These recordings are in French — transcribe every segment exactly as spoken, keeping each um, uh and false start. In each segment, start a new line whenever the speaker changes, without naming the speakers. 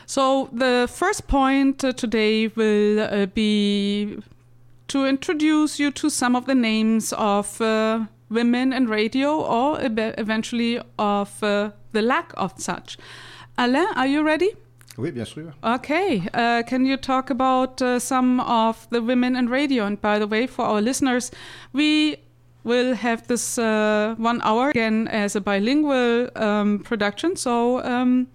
So the first point uh, today will uh, be to introduce you to some of the names of uh, women in radio, or e- eventually of uh, the lack of such. Alain, are you ready?
Oui, bien sûr.
Okay. Uh, can you talk about uh, some of the women in radio? And by the way, for our listeners, we will have this uh, one hour again as a bilingual um, production. So um,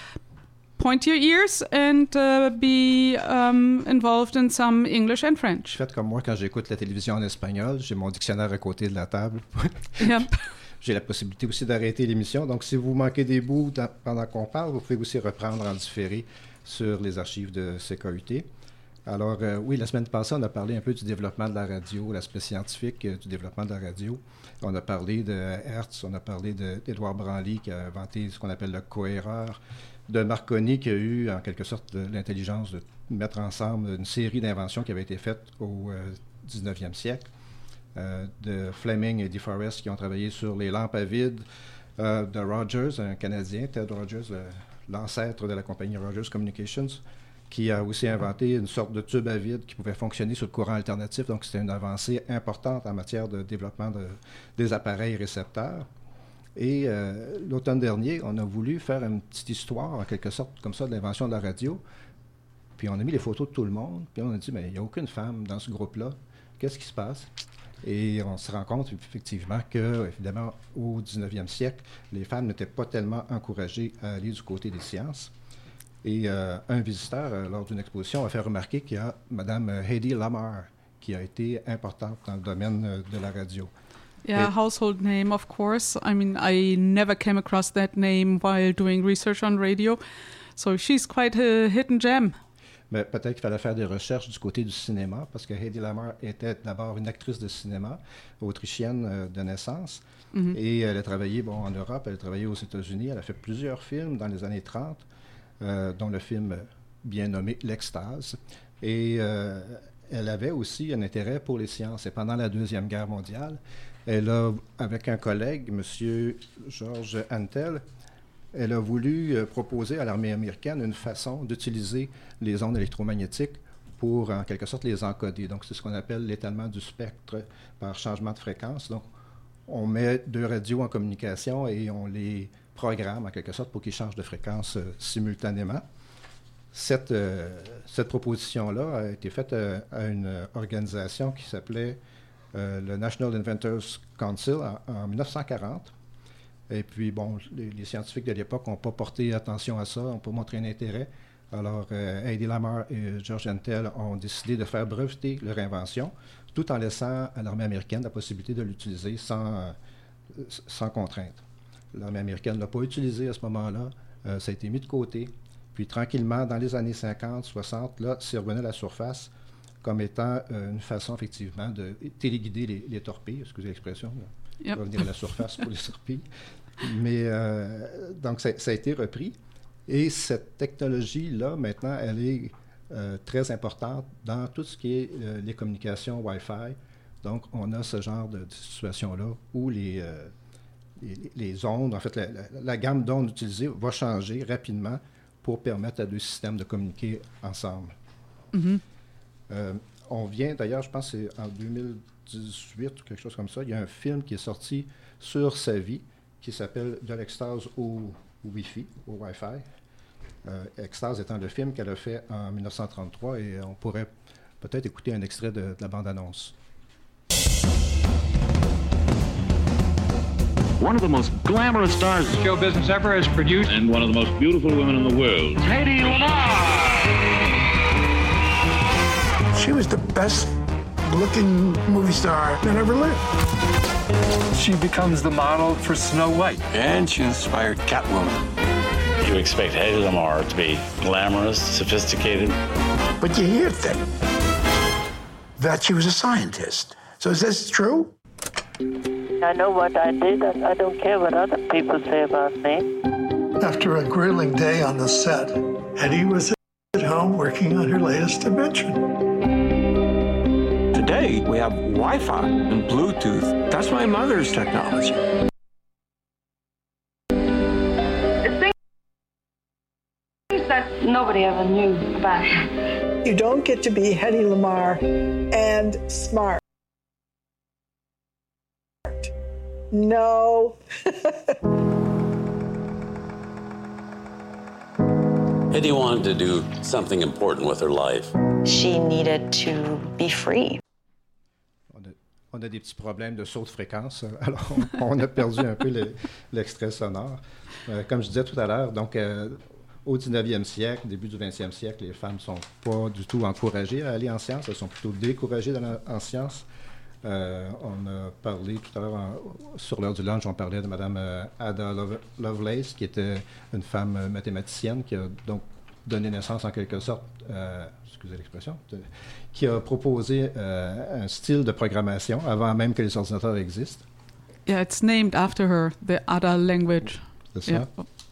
point your ears and uh, be um, involved in some English and French.
Faites comme moi quand j'écoute la télévision en espagnol, j'ai mon dictionnaire à côté de la table.
Yep.
J'ai la possibilité aussi d'arrêter l'émission. Donc, si vous manquez des bouts dans, pendant qu'on parle, vous pouvez aussi reprendre en différé sur les archives de C K U T. Alors, euh, oui, la semaine passée, on a parlé un peu du développement de la radio, l'aspect scientifique euh, du développement de la radio. On a parlé de Hertz, on a parlé d'Édouard Branly qui a inventé ce qu'on appelle le cohéreur, de Marconi qui a eu, en quelque sorte, l'intelligence de mettre ensemble une série d'inventions qui avaient été faites au euh, dix-neuvième siècle. Euh, de Fleming et DeForest qui ont travaillé sur les lampes à vide, euh, de Rogers, un Canadien, Ted Rogers, le, l'ancêtre de la compagnie Rogers Communications, qui a aussi inventé une sorte de tube à vide qui pouvait fonctionner sur le courant alternatif. Donc, c'était une avancée importante en matière de développement de, des appareils récepteurs. Et euh, l'automne dernier, on a voulu faire une petite histoire, en quelque sorte, comme ça, de l'invention de la radio. Puis on a mis les photos de tout le monde, puis on a dit, mais il n'y a aucune femme dans ce groupe-là. Qu'est-ce qui se passe? Et on se rend compte effectivement que, évidemment, au dix-neuvième siècle, les femmes n'étaient pas tellement encouragées à aller du côté des sciences. Et euh, un visiteur, euh, lors d'une exposition, a fait remarquer qu'il y a Mme Hedy Lamarr, qui a été importante dans le domaine euh, de la radio.
Yeah,
Et,
household name, of course. I mean, I never came across that name while doing research on radio. So she's quite a hidden gem.
Mais peut-être qu'il fallait faire des recherches du côté du cinéma, parce que Hedy Lamarr était d'abord une actrice de cinéma, autrichienne euh, de naissance, mm-hmm. et elle a travaillé bon, en Europe, elle a travaillé aux États-Unis, elle a fait plusieurs films dans les années trente, euh, dont le film bien nommé L'Extase, et euh, elle avait aussi un intérêt pour les sciences. Et pendant la Deuxième Guerre mondiale, elle a, avec un collègue, M. George Antel, elle a voulu euh, proposer à l'armée américaine une façon d'utiliser les ondes électromagnétiques pour, en quelque sorte, les encoder. Donc, c'est ce qu'on appelle l'étalement du spectre par changement de fréquence. Donc, on met deux radios en communication et on les programme, en quelque sorte, pour qu'ils changent de fréquence euh, simultanément. Cette, euh, cette proposition-là a été faite euh, à une organisation qui s'appelait euh, le National Inventors Council en, en dix-neuf cent quarante. Et puis, bon, les, les scientifiques de l'époque n'ont pas porté attention à ça, n'ont pas montré un intérêt. Alors, euh, Hedy Lamarr et George Antel ont décidé de faire breveter leur invention, tout en laissant à l'armée américaine la possibilité de l'utiliser sans, euh, sans contrainte. L'armée américaine ne l'a pas utilisé à ce moment-là. Euh, ça a été mis de côté. Puis, tranquillement, dans les années cinquante, soixante, là, c'est revenu à la surface comme étant euh, une façon, effectivement, de téléguider les, les torpilles. Excusez l'expression, là. Yep. Revenir à la surface pour les torpilles. Mais, euh, donc, ça, ça a été repris. Et cette technologie-là, maintenant, elle est euh, très importante dans tout ce qui est euh, les communications Wi-Fi. Donc, on a ce genre de, de situation-là où les, euh, les, les ondes, en fait, la, la, la gamme d'ondes utilisées va changer rapidement pour permettre à deux systèmes de communiquer ensemble. Mm-hmm. Euh, on vient, d'ailleurs, je pense que c'est en deux mille dix-huit ou quelque chose comme ça, il y a un film qui est sorti sur sa vie qui s'appelle « De l'extase au Wi-Fi », au Wi-Fi. Euh, Extase étant le film qu'elle a fait en dix-neuf cent trente-trois, et on pourrait peut-être écouter un extrait de, de la bande-annonce.
One of the most glamorous stars show business ever has produced, and one of the most beautiful women in the world, Hedy Lamarr.
She was the best-looking movie star that ever lived.
She becomes the model for Snow White.
And she inspired Catwoman.
You expect Hedy Lamarr to be glamorous, sophisticated.
But you hear that, that she was a scientist. So is this true?
I know what I did. I don't care what other people say about me.
After a grueling day on the set, Hedy was at home working on her latest invention.
Today, we have Wi-Fi and Bluetooth. That's my mother's technology.
that nobody ever knew about her.
You don't get to be Hedy Lamarr and smart. No.
Hedy wanted to do something important with her life.
She needed to be free.
On a, on a des petits problèmes de saut de fréquence, alors on, on a perdu un peu le, l'extrait sonore. Euh, comme je disais tout à l'heure, donc euh, au dix-neuvième siècle, début du vingtième siècle, les femmes ne sont pas du tout encouragées à aller en sciences, elles sont plutôt découragées d'aller en sciences. Euh, on a parlé tout à l'heure, en, sur l'heure du lunch, on parlait de Mme euh, Ada Love, Lovelace, qui était une femme euh, mathématicienne, qui a donc donné naissance en quelque sorte, euh, excusez l'expression, de, qui a proposé euh, un style de programmation avant même que les ordinateurs existent.
Yeah, it's named after her, the Ada language.
C'est ça.
Yeah.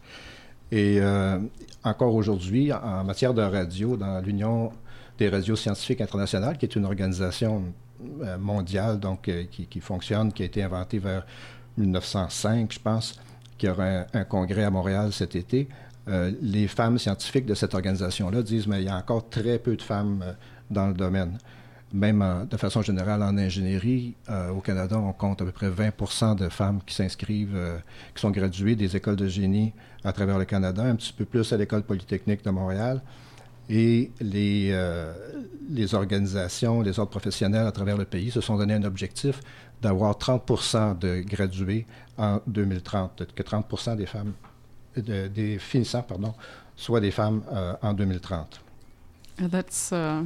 Et euh, encore aujourd'hui, en matière de radio, dans l'Union des radios scientifiques internationales, qui est une organisation mondiale, donc euh, qui, qui fonctionne, qui a été inventée vers mille neuf cent cinq, je pense, qui aura un, un congrès à Montréal cet été. Euh, les femmes scientifiques de cette organisation-là disent, mais il y a encore très peu de femmes euh, dans le domaine. Même euh, de façon générale en ingénierie, euh, au Canada, on compte à peu près vingt pour cent de femmes qui s'inscrivent, euh, qui sont graduées des écoles de génie à travers le Canada, un petit peu plus à l'École polytechnique de Montréal. Et les, euh, les organisations, les ordres professionnels à travers le pays se sont donné un objectif d'avoir trente pour cent de gradués en deux mille trente, que trente pour cent des femmes, de, des finissants, pardon, soient des femmes euh, en deux mille trente.
That's uh,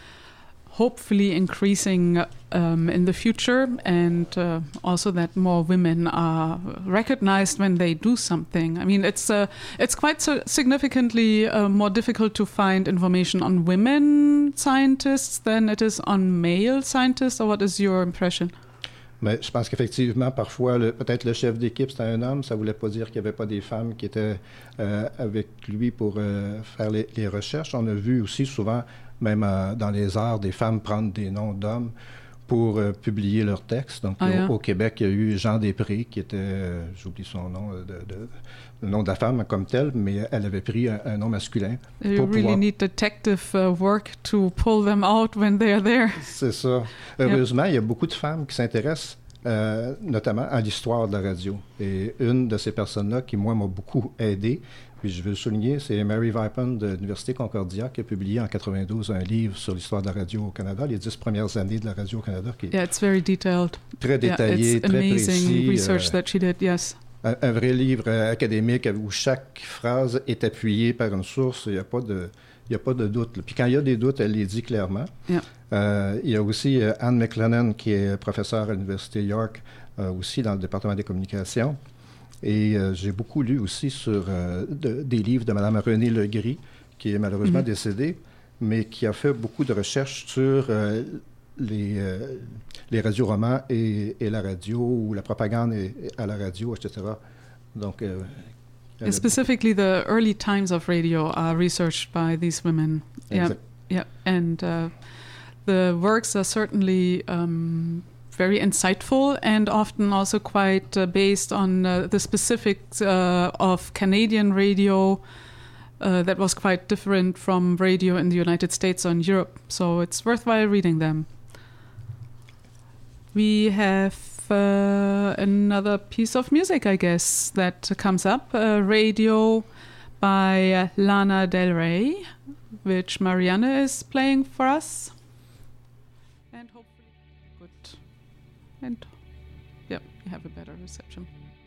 hopefully increasing um, in the future, and uh, also that more women are recognized when they do something. I mean, it's uh, it's quite so significantly uh, more difficult to find information on women scientists than it is on male scientists, or what is your impression?
Mais je pense qu'effectivement, parfois, le, peut-être le chef d'équipe, c'était un homme. Ça ne voulait pas dire qu'il n'y avait pas des femmes qui étaient euh, avec lui pour euh, faire les, les recherches. On a vu aussi souvent, même euh, dans les arts, des femmes prendre des noms d'hommes pour euh, publier leurs textes. Donc, ah, au, au Québec, il y a eu Jean Després, qui était, euh, j'oublie son nom, de, de, le nom de la femme comme tel, mais elle avait pris un, un nom masculin.
You
pour
really
pouvoir...
need detective uh, work to pull them out when they are there.
C'est ça. Heureusement, yep. Il y a beaucoup de femmes qui s'intéressent euh, notamment à l'histoire de la radio. Et une de ces personnes-là qui, moi, m'a beaucoup aidé, puis je veux le souligner, c'est Mary Vipon de l'Université Concordia qui a publié en quatre-vingt-douze un livre sur l'histoire de la radio au Canada, les dix premières années de la radio au Canada. Qui est
yeah, it's very detailed.
Très détaillé,
yeah, it's
très
amazing
précis.
Research
euh,
that she did, yes.
Un, un vrai livre euh, académique où chaque phrase est appuyée par une source. Il n'y a pas de, il y a pas de doute. Là. Puis quand il y a des doutes, elle les dit clairement.
Yeah.
Euh, il y a aussi euh, Anne McLennan, qui est professeure à l'Université York, euh, aussi dans le département des communications. Et euh, j'ai beaucoup lu aussi sur euh, de, des livres de Mme Renée Legris, qui est malheureusement mm-hmm. décédée, mais qui a fait beaucoup de recherches sur euh, les, euh, les radioromans et, et la radio, ou la propagande et, et à la radio, et cetera. Donc, euh,
yeah, specifically, the early times of radio are researched by these women. Yeah, yeah, and uh, the works are certainly um, very insightful and often also quite uh, based on uh, the specifics uh, of Canadian radio uh, that was quite different from radio in the United States or in Europe. So it's worthwhile reading them. We have uh, another piece of music, I guess, that comes up. Uh, Radio by uh, Lana Del Rey, which Marianne is playing for us. And hopefully good. And yeah, you have a better reception.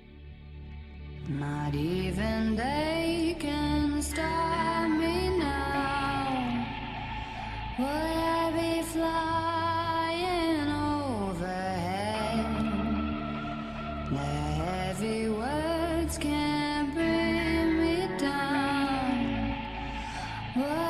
Not even they can stop me now. Would I be flying overhead? The heavy words can't bring me down. Would